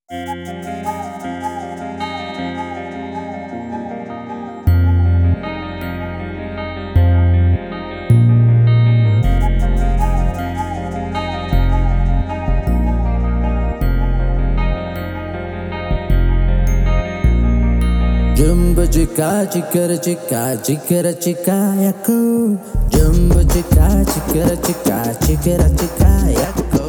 Jumbo chica, chicara chica, chicara chica, yako. Jumbo chica, chicara chica, chicara chica, yako.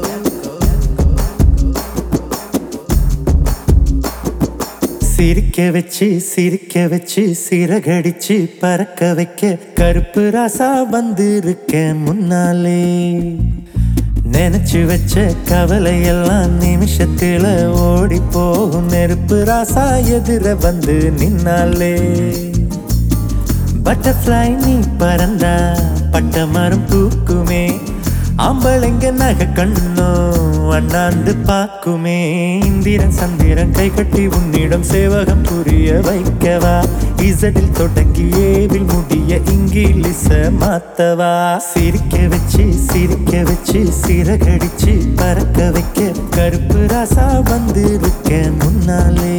சிரிக்க வச்சு சிறகடிச்சு பறக்க வைக்க கருப்பு ராசா வந்திருக்கேன் முன்னாலே. நினைச்சு வச்ச கவலையெல்லாம் நிமிஷத்துல ஓடி போகும் நெருப்பு ராசா எதிர வந்து நின்னாலே. பட்டர்ஃப்ளை நீ பறந்தா பட்ட மரம் பூக்குமே, ஆம்பளைங்க நகை கண்ணோ அண்ணாந்து பாக்குமே. இந்திரன் சந்திரன் கை கட்டி உன்னிடம் சேவகம் புரிய வைக்கவா, இசடில் தொடங்கி ஏவில் முடிய இங்கிலீஷ மாத்தவா. சிரிக்க வச்சு சிறகடிச்சு பறக்க வைக்க கருப்பு ராசா வந்திருக்க முன்னாலே.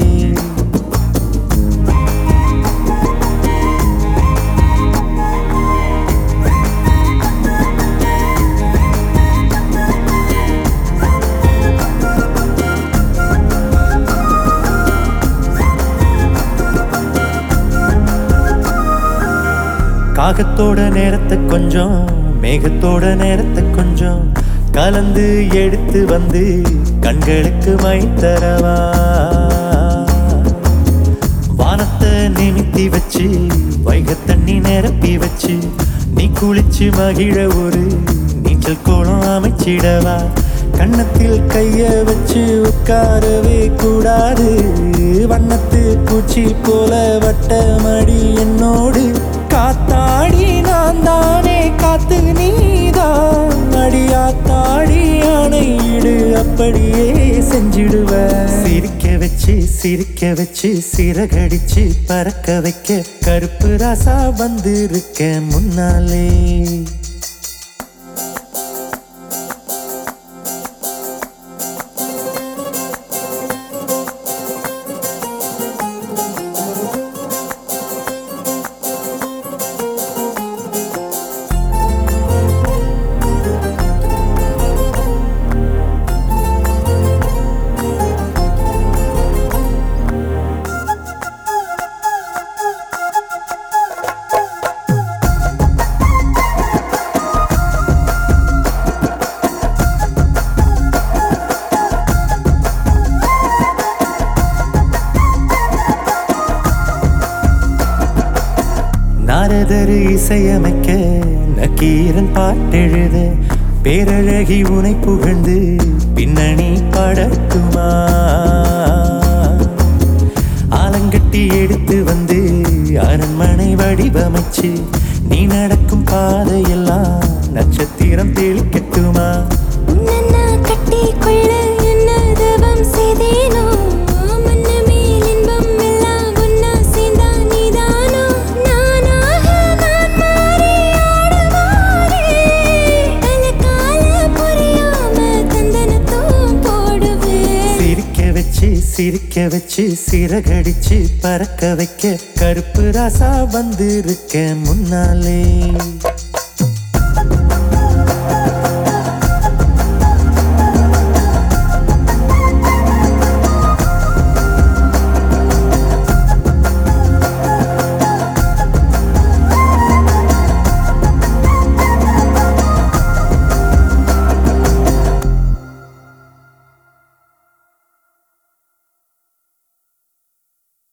காகத்தோட நேரத்தை கொஞ்சம் மேகத்தோட நேரத்தை கொஞ்சம் கலந்து எடுத்து வந்து கண்களுக்கு மை தரவா. வானத்தை நிமித்தி வச்சு வைக தண்ணி நிரப்பி வச்சு நீ குளிச்சு மகிழ ஒரு நீச்சல் கோலம் அமைச்சிடவா. கன்னத்தில் கைய வச்சு உட்காரவே கூடாது, வண்ணத்து பூச்சி போல வட்டமடி என்னோடு. காத்தாடி நான் தானே காத்து நீதான் அடியாத்தாடி ஆணையிடு அப்படியே செஞ்சிடுவ. சிரிக்க வச்சு சிறகடிச்சு பறக்க வைக்க கருப்பு ராசா வந்திருக்க முன்னாலே. நாரதரு இசையமைக்க நக்கீரன் பாட்டெழுத பேரழகி உனை புகழ்ந்து பின்னணி பாடட்டுமா. ஆலங்கட்டி எடுத்து வந்து அரண்மனை வடிவமைச்சு நீ நடக்கும் பாதையெல்லாம் நட்சத்திரம் தெளிக்கட்டுமா. கட்டி கொள்ள என்ன தவம் செய்தேனோ, மன்னமேல் இன்பம் எல்லாம் ஒன்னா சேர்ந்தா நீதானோ. நானாக நான் மாறி ஆடவாரே, கலக்கால புரியாம தந்தனத்தும் போடுவேன். சிரிக்க வச்சு சிறகடிச்சு பறக்க வைக்க கருப்பு ராசா வந்திருக்க முன்னாலே.